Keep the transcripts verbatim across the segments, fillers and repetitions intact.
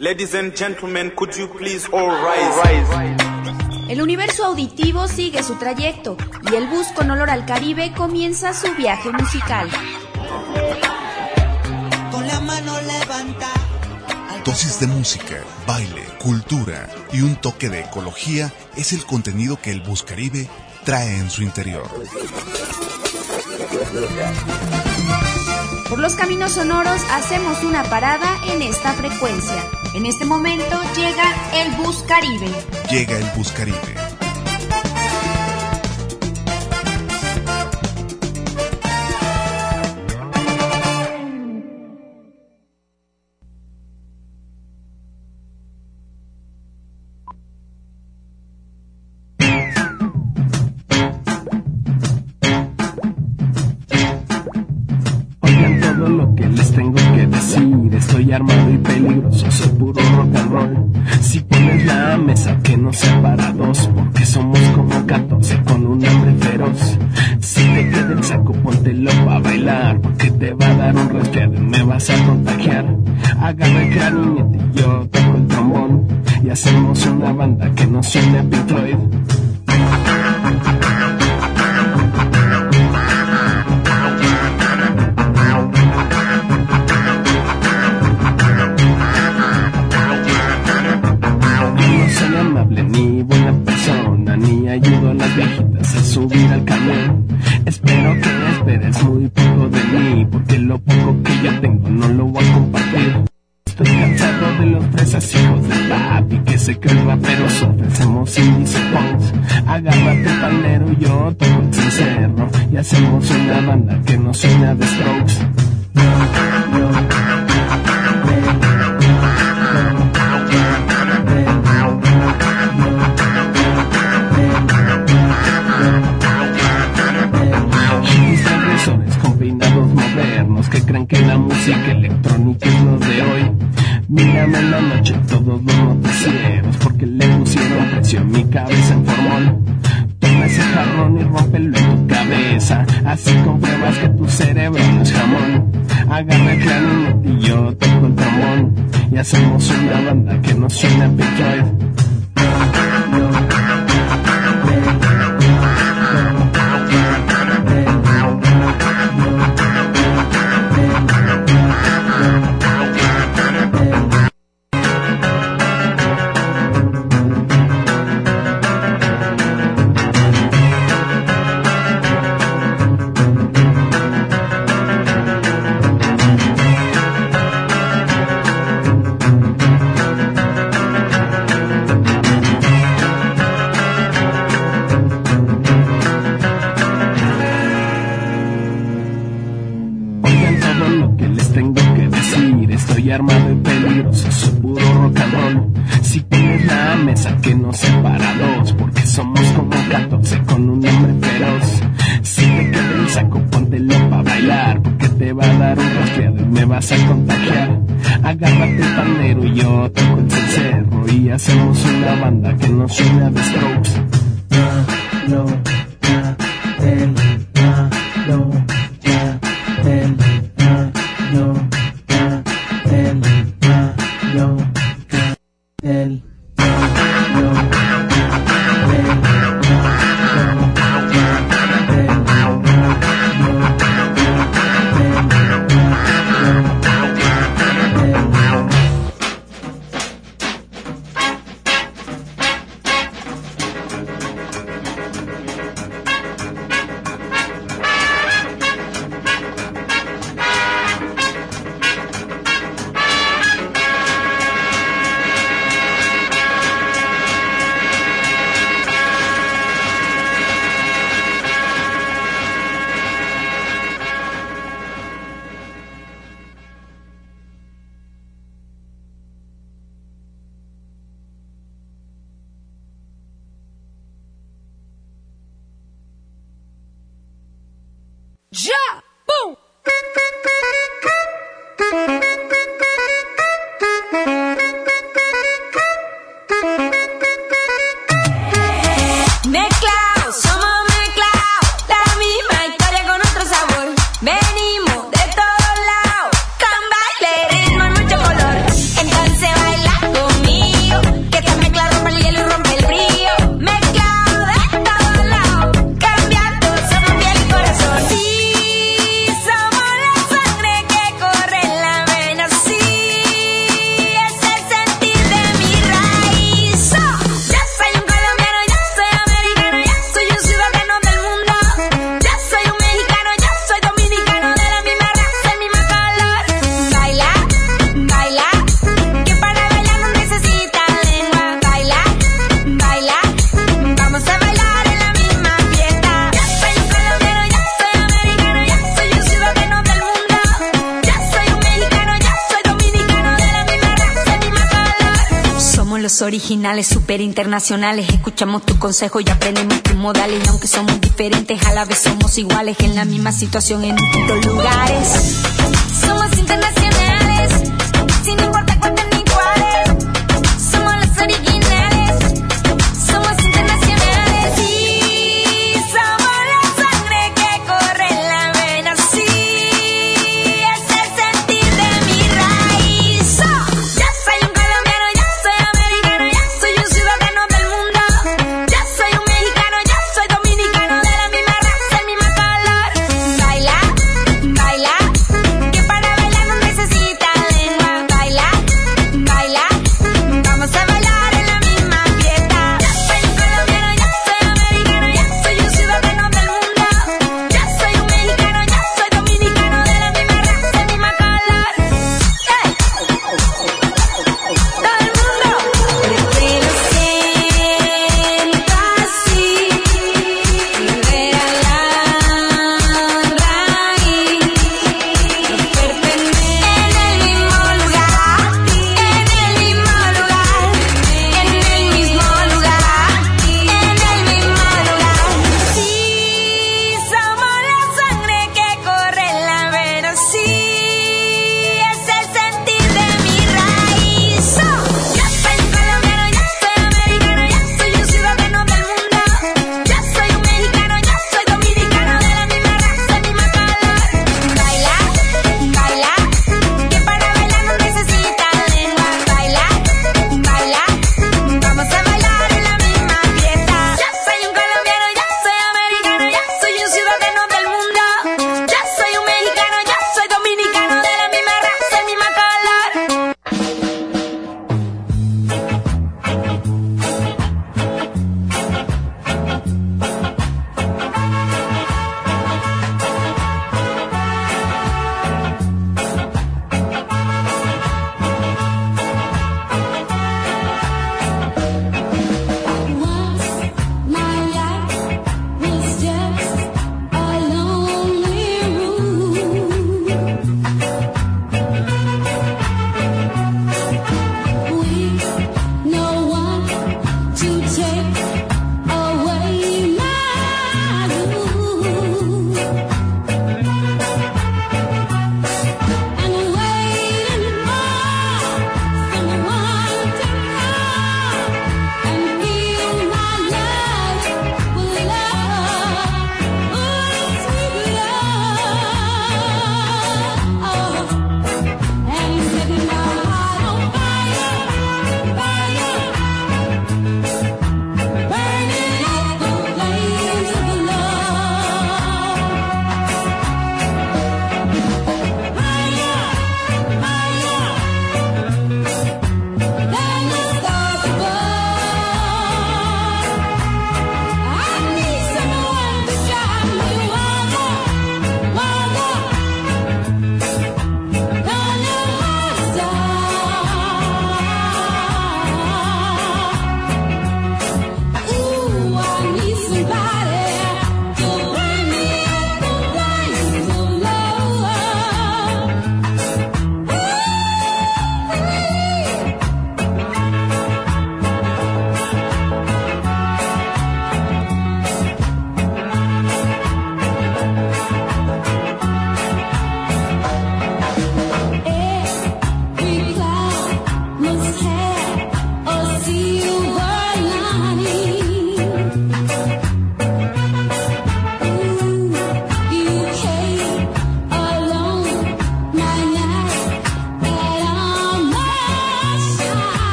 Ladies and gentlemen, could you please all rise? El universo auditivo sigue su trayecto y el bus con olor al Caribe comienza su viaje musical. Con la mano levanta. Dosis de música, baile, cultura y un toque de ecología es el contenido que el Bus Caribe trae en su interior. Por los caminos sonoros hacemos una parada en esta frecuencia. En este momento llega el Bus Caribe. Llega el Bus Caribe. Estoy armado y peligroso, soy puro rock and roll. Si pones la mesa que no sea para dos, porque somos como catorce con un hambre feroz. Si te queda el saco, póntelo pa' bailar, porque te va a dar un resfriado y me vas a contagiar. Agarra el clarinete y yo toco el trombón, y hacemos una banda que no suene a Pink Floyd. Ni buena persona, ni ayudo a las viejitas a subir al camión. Espero que esperes muy poco de mí, porque lo poco que ya tengo no lo voy a compartir. Estoy cansado de los fresas hijos de papi que se creen raperos, ofrecemos indies y punks. Agárrate el palero, yo toco el cencerro y hacemos una banda que no suena de Strokes. No, no. Con peinados modernos que creen que la música electrónica es lo de hoy. Mírame en la noche todos los noticieros, porque le pusieron precio a mi cabeza en formol. Toma ese jarrón y rómpelo en tu cabeza, así compruebas que tu cerebro no es jamón. Agarra el clarinete y yo toco el trombón, y hacemos una banda que no suena a Pink Floyd. Armado y peligroso, soy puro rock and roll. Si pones la mesa que no sea para dos, porque somos como catorce con un hambre feroz. Si te queda el saco, póntelo pa' bailar, porque te va a dar un resfriado y me vas a contagiar. Agárrate el pandero y yo toco el cencerro, y hacemos una banda que no suena de Strokes. No, no, el, no, el, no. El, Ja! Boom! Mezclados, somos mezclados, la misma historia con otro sabor. Venimos de todos lados, con baile, ritmo y mucho color. Entonces baila. Somos los originales, super internacionales. Escuchamos tu consejo y aprendemos tus modales. Y aunque somos diferentes, a la vez somos iguales. En la misma situación, en distintos lugares. Somos internacionales, sin importar cuántos ni cuáles. Somos los originales, somos internacionales. Sí, somos la sangre que corre en la vena. Sí, es el sentir de mi raíz. Oh, ya soy un colombiano, ya soy americano, ya soy un ciudadano del mundo. Ya soy un mexicano, ya soy dominicano, de la misma raza, el mismo color. Baila, baila, que para bailar no necesita talento.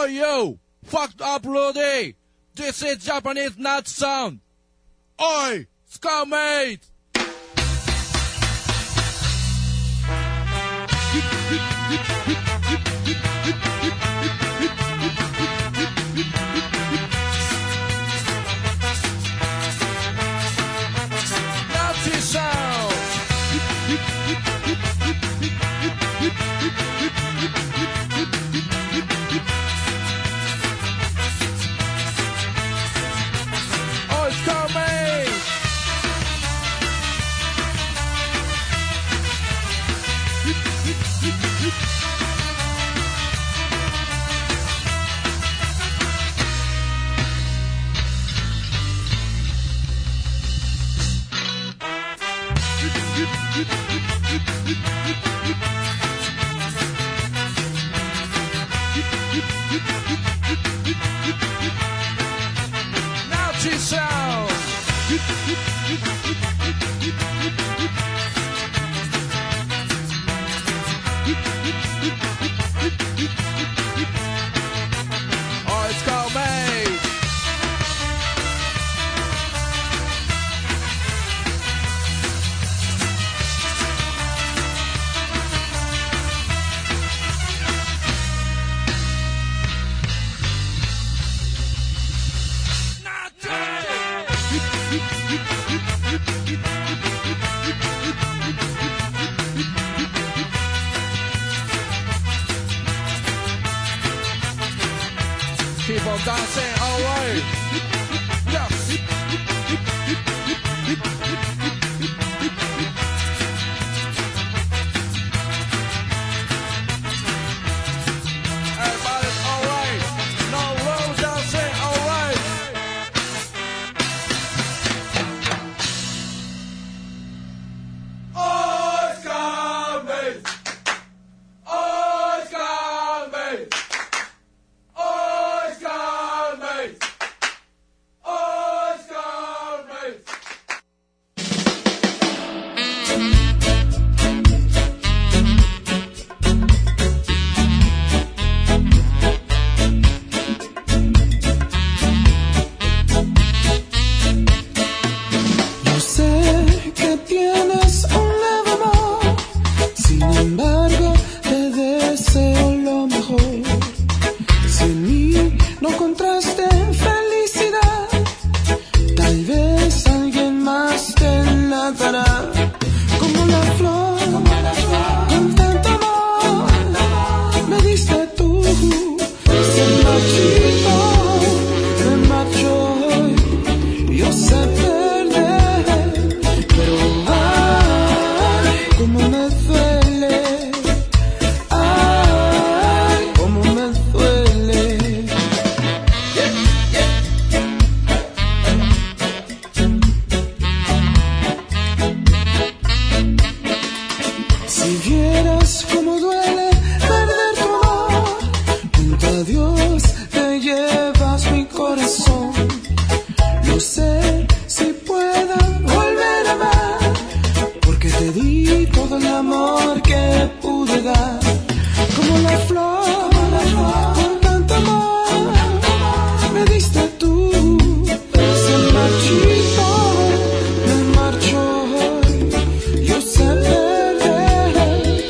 Oh yo, fucked up Rudy. This is Japanese nut sound. Oi, Skullmates. Nazi sound. Oh, it's coming! Nazi sound. Oh, it's called Maze. Keep on dancing all right. Yes. Everybody's all right. No low dancing all right. Oh, it's coming. Oh, it's coming. Oh, it's coming. Oh, it's coming. Yo sé que tienes un leve amor, sin embargo te deseo lo mejor. Si en mí no encontraste felicidad, tal vez alguien más te la dará. Como la flor, con tanto amor, me diste tú. Se marchito, me marcho hoy. Yo sé perder, pero ay, cómo me duele. Ay, cómo me duele. Si vieras cómo duele perder tu amor, junto a Dios te llevas mi corazón. No sé si pueda volver a amar, porque te di todo el amor que pude dar. Como la flor, con tanto amor, me diste tú. Se marchito, me marcho hoy. Yo sé perder,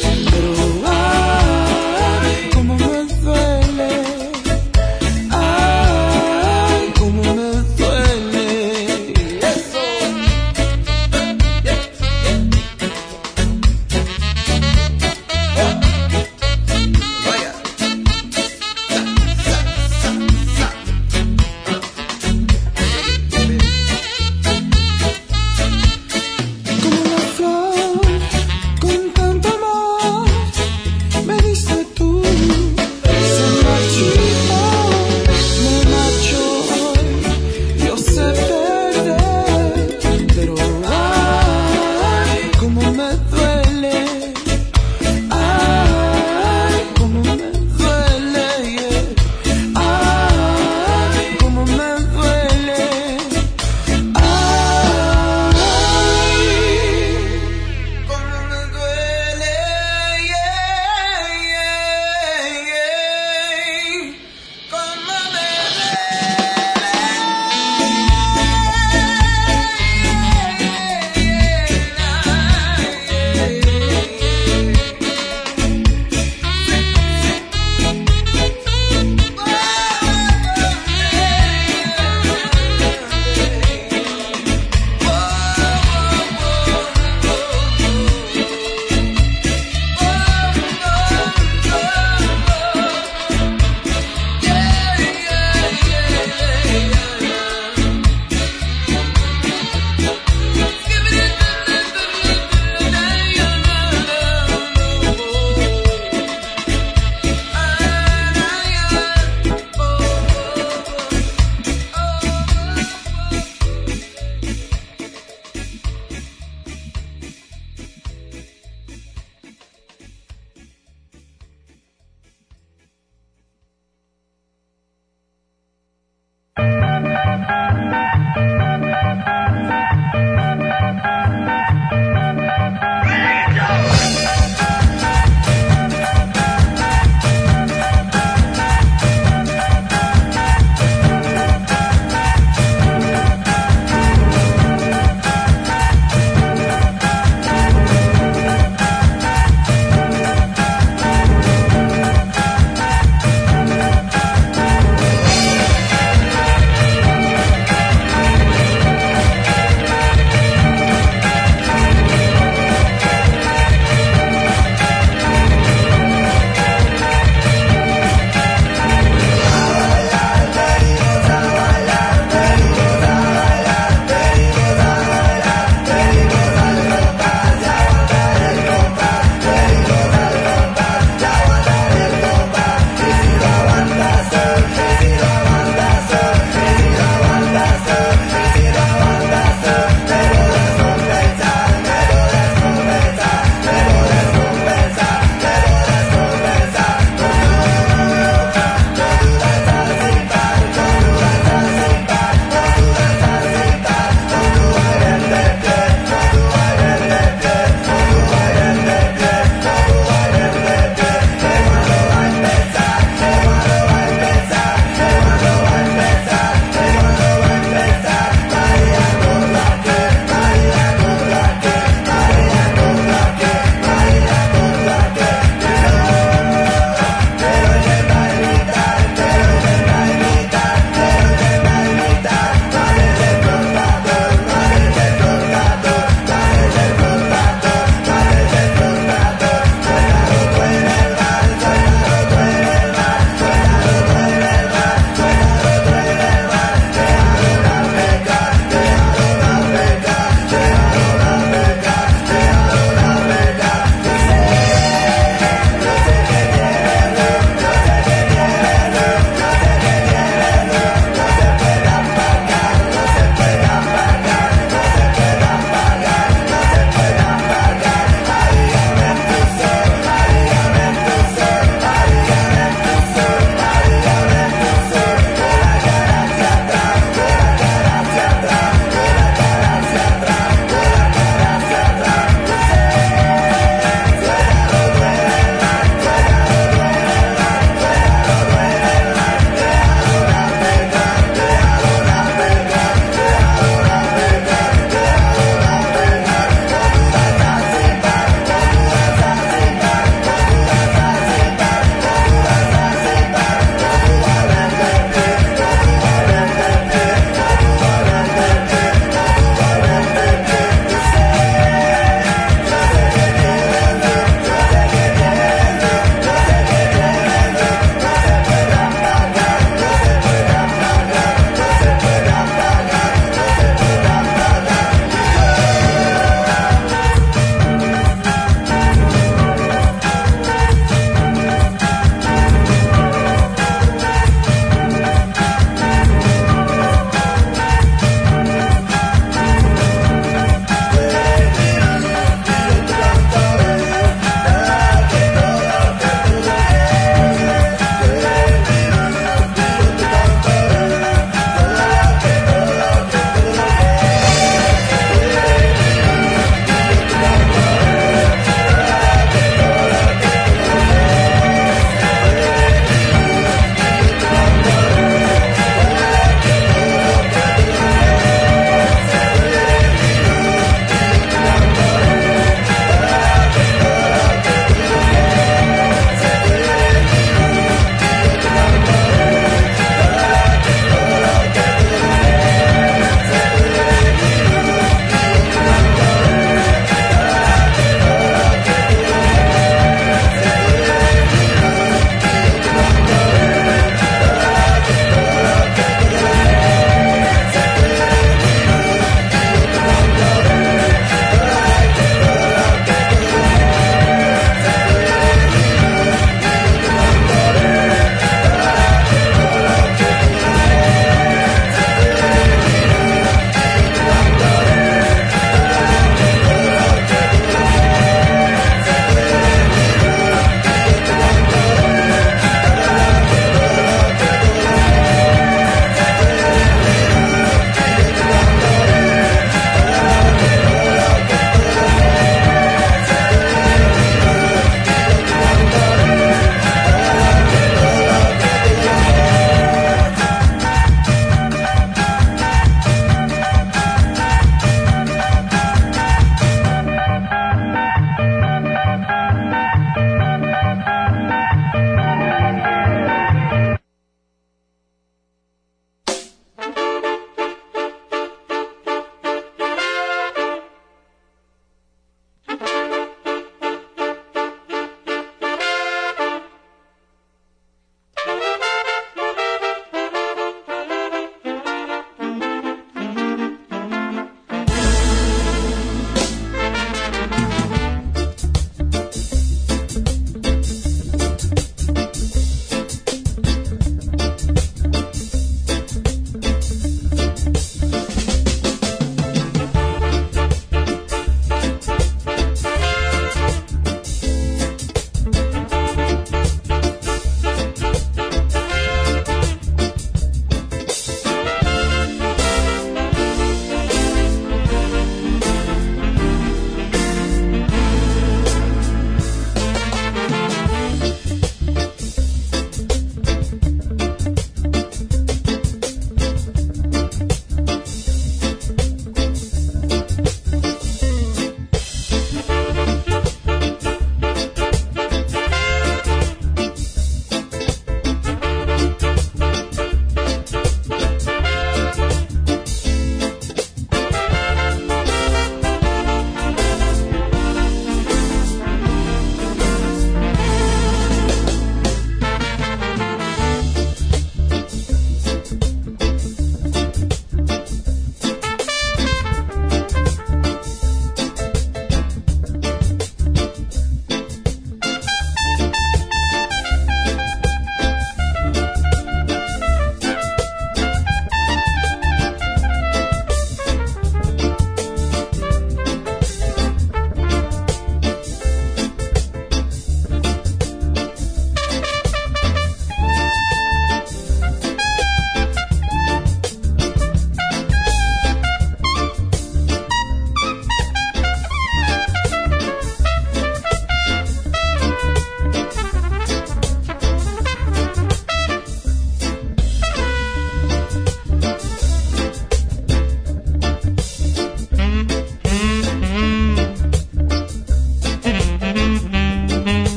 pero ay, cómo me duele. Ay,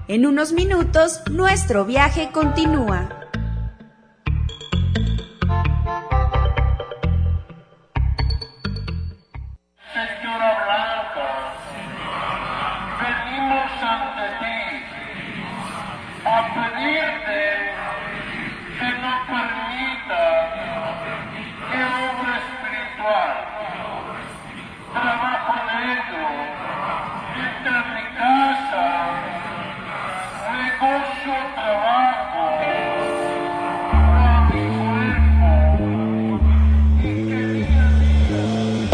En unos minutos, nuestro viaje continúa. Señora Blanca, venimos ante ti a pedirte que no permita que obra espiritual, trabajo negro, entre mi casa, negocio, trabajo, a mi cuerpo, y que día a día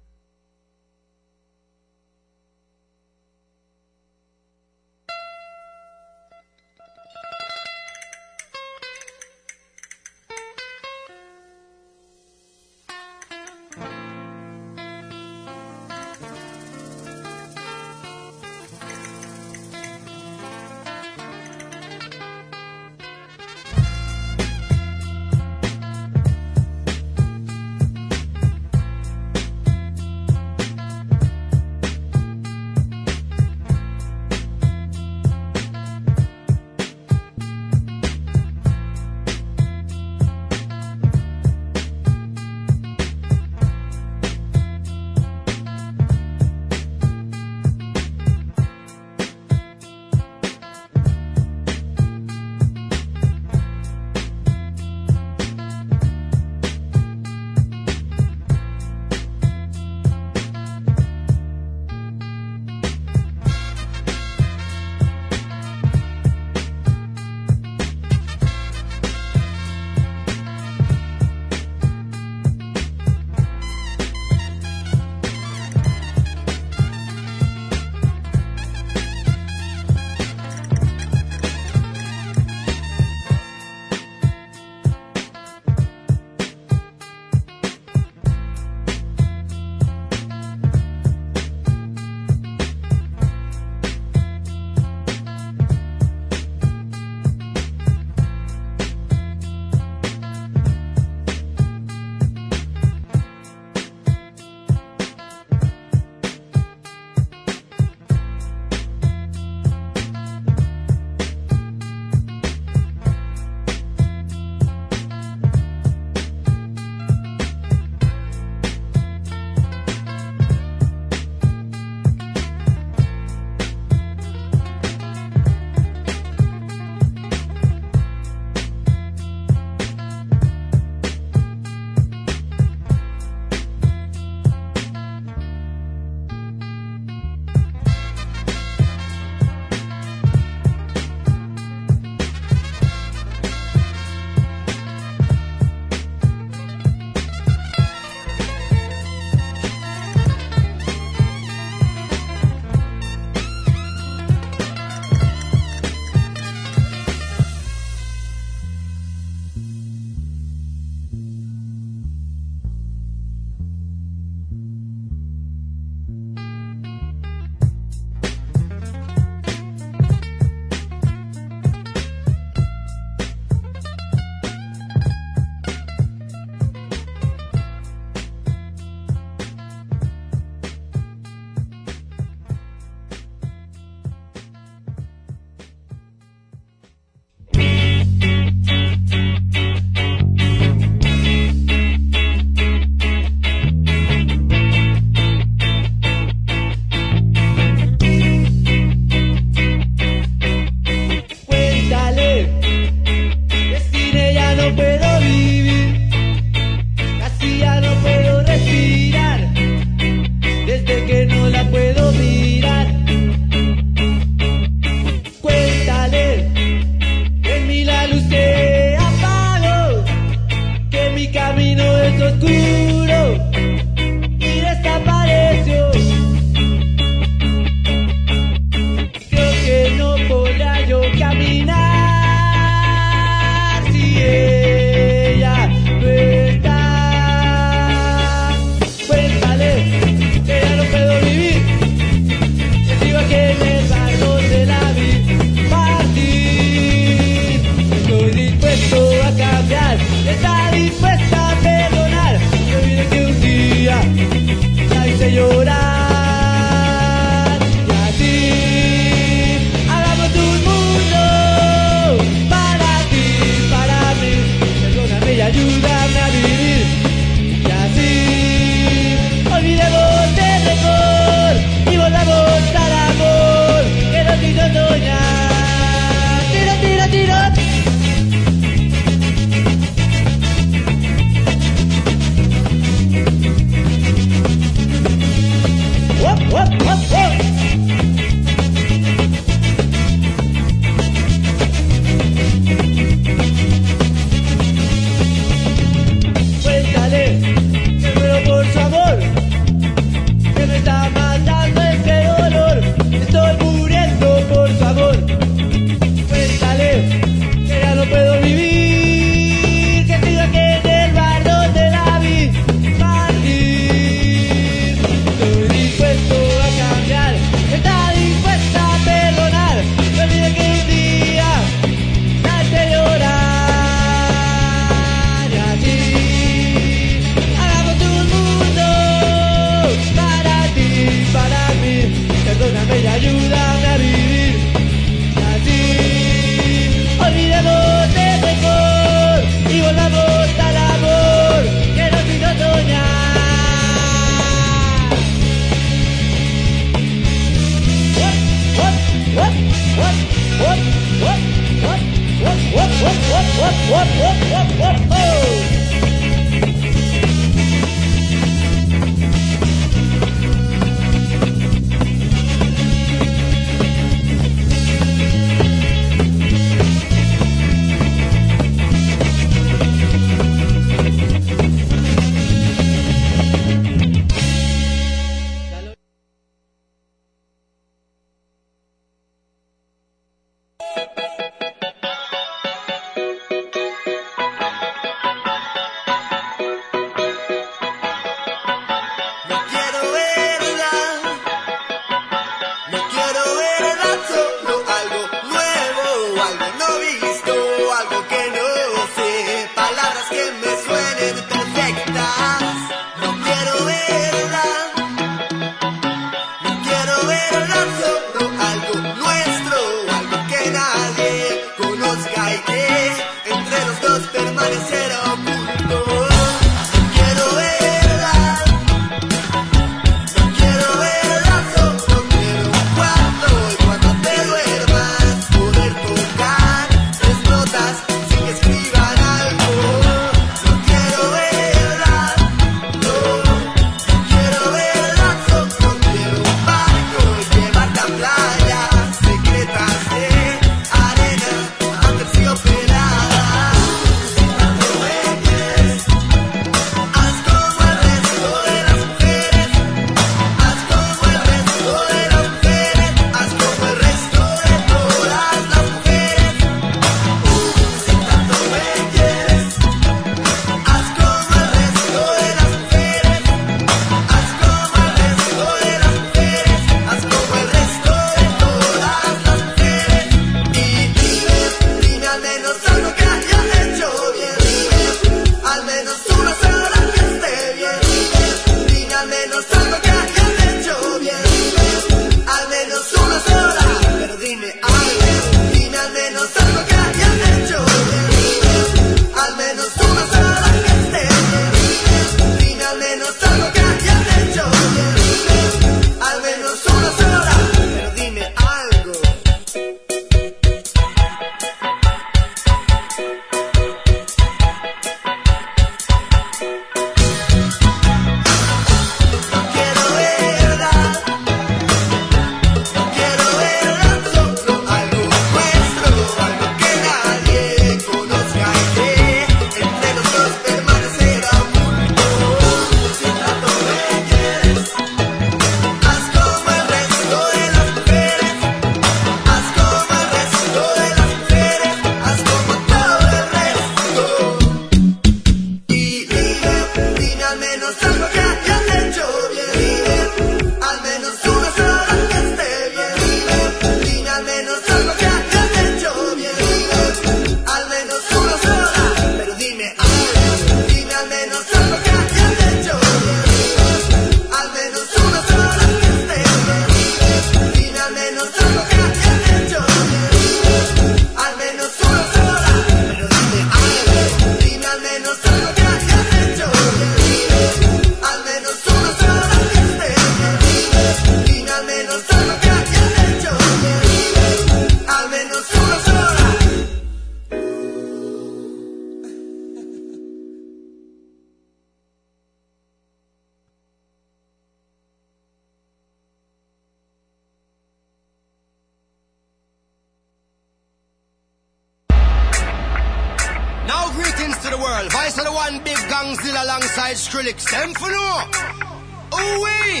to the world. Vice of the one big gangzilla alongside Skrillex. Them for no. Ooh wee.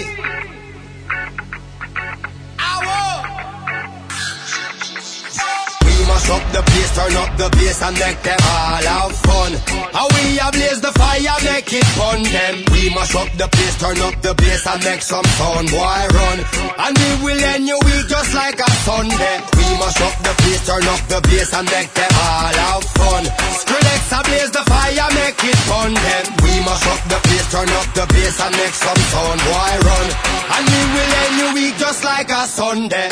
Ow. Mash up the place, turn up the bass and make them all have fun. How we ablaze the fire, make it fun them. We mash up the place, turn up the bass and make some sound, boy run. And we will end your week just like a Sunday. We mash up the place, turn up the bass and make them all have fun. Skrillex ablaze the fire, make it fun them. We mash up the place, turn up the bass and make some sound, boy run. And we will end your week just like a Sunday.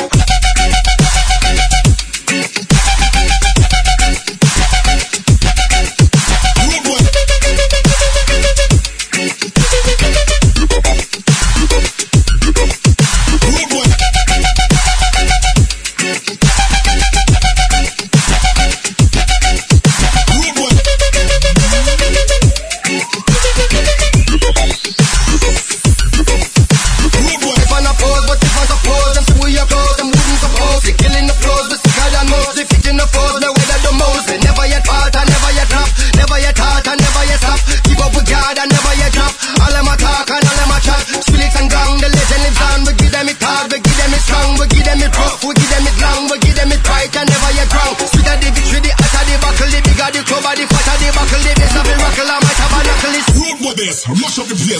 Mash up the place.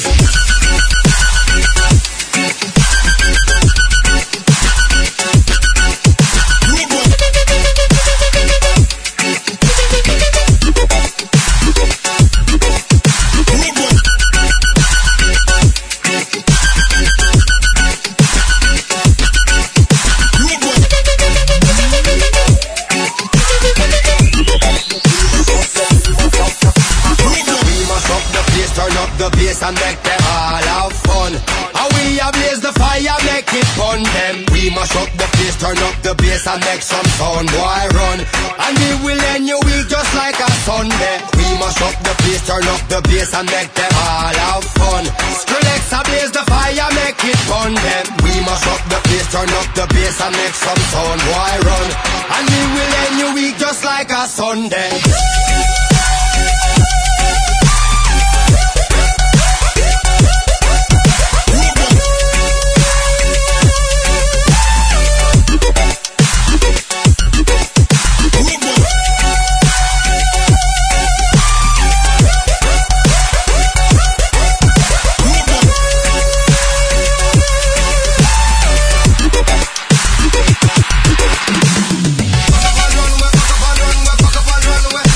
And make them all have fun. How we ablaze the fire, make it fun them. We mash up the place, turn up the bass and make some sound, boy run. And we will end your week just like a Sunday. We mash up the place, turn up the bass and make them all have fun. Skrillex ablaze the fire, make it fun them. We mash up the place, turn up the bass and make some sound, boy run. And we will end your week just like a Sunday. Run away,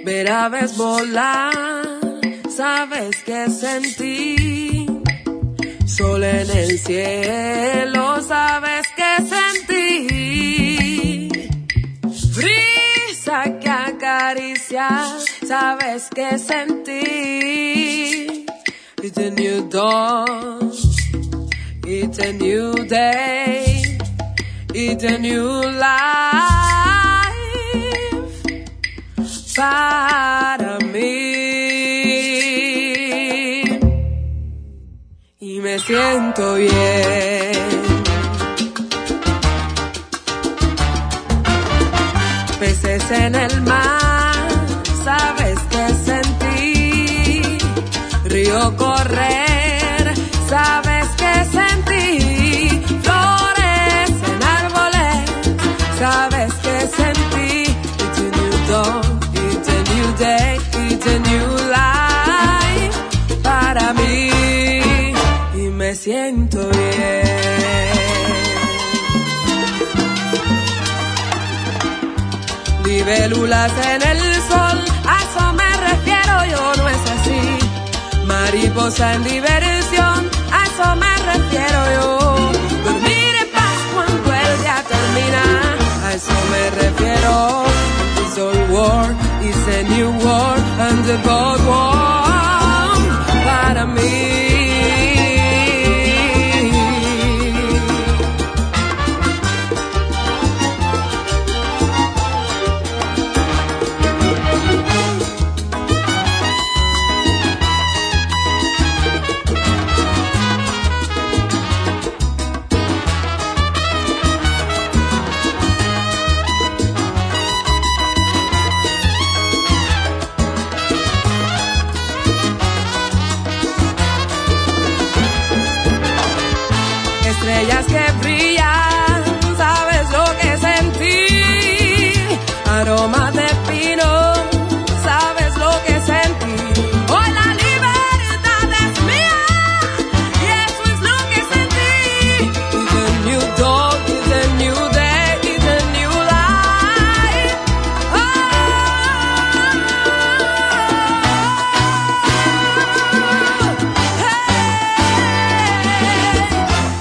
primera vez volar, sabes que sentí sol en el cielo, sabes que sentí brisa que acaricia, sabes que sentí. It's a new dawn, it's a new day, it's a new life para mí. Y me siento bien. Peces en el mar, sabes que sentí. Río correr, sabes que sentí. Flores en árboles, sabes que sentí. It's a new dawn, it's a new day, it's a new life para mí. Y me siento bien. Libélulas en el sol, a eso me refiero yo, no es así. Mariposa en diversión, a eso me refiero yo. Dormir en paz cuando el día termina, a eso me refiero. It's all war, it's a new war, and the both war para mí. Estrellas que brillan, sabes lo que sentí. Aroma de pino, sabes lo que sentí. Hoy la libertad es mía, y eso es lo que sentí. It's a new dawn, it's a new day, it's a new life. Oh, hey, oh,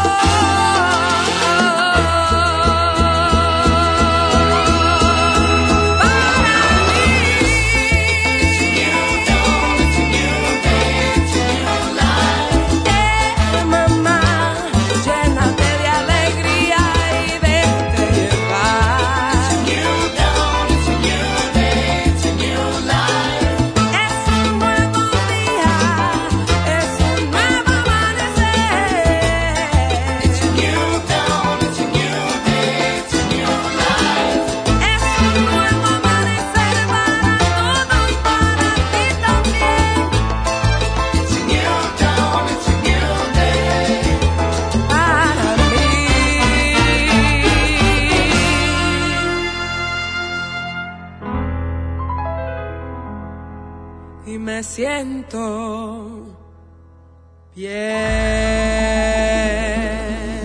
eh, mamá, llénate de alegría y déjate llevar. Es un nuevo día, es un nuevo amanecer. Es un nuevo amanecer para todos, para ti también. Para mí. Y me siento bien.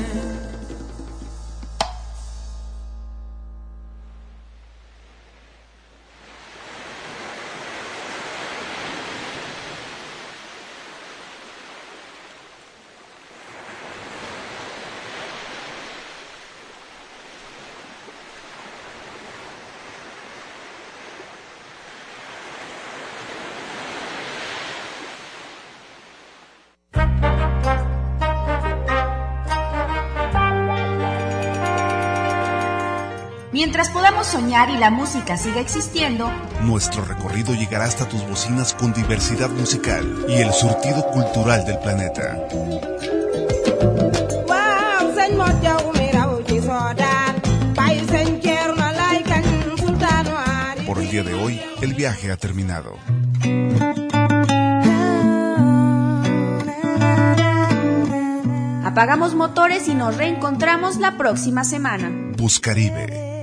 Mientras podamos soñar y la música siga existiendo, Nuestro recorrido llegará hasta tus bocinas con diversidad musical y el surtido cultural del planeta. Por el día de hoy, el viaje ha terminado. apagamos motores y nos reencontramos la próxima semana. Buscaribe.